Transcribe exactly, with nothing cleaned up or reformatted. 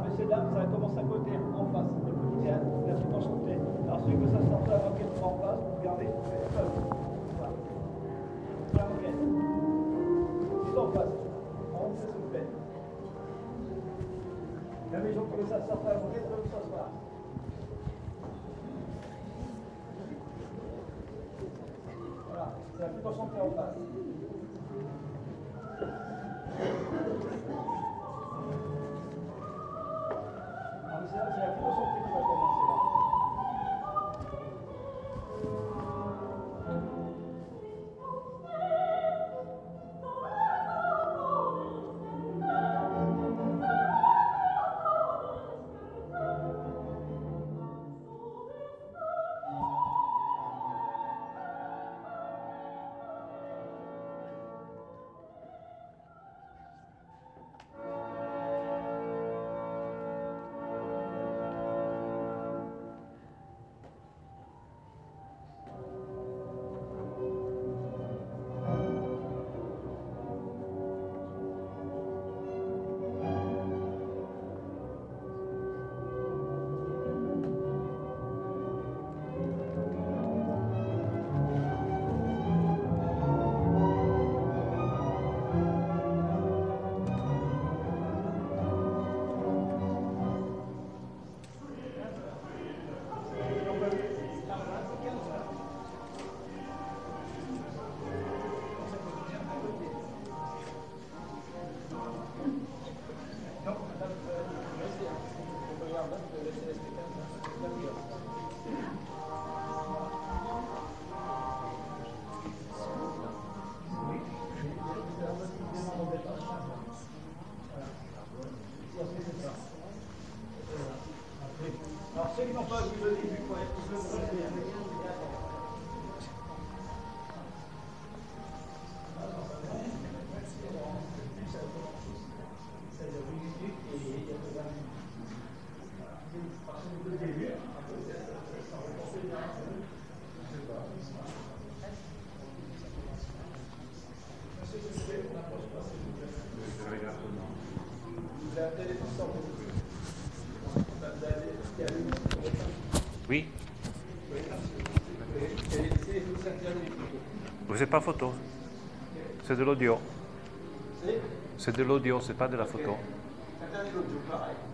mais c'est là, ça commence à côté, en face. Le petit théâtre, la petite enchantée. Alors celui que ça sorte avant qu'elle soit en place, vous regardez, vous faites comme. Voilà. Voilà, ok. C'est en face. En haut, ça se fait. La maison que ça sorte avant qu'elle soit en place. Voilà, c'est la petite enchantée en face. C'est la philosophie qui va commencer là. Alors ceux qui n'ont pas vu le début, il faut être plus le Oui. Vous n'êtes pas photo. C'est de l'audio. C'est de l'audio, c'est pas de la photo. l'audio, pareil.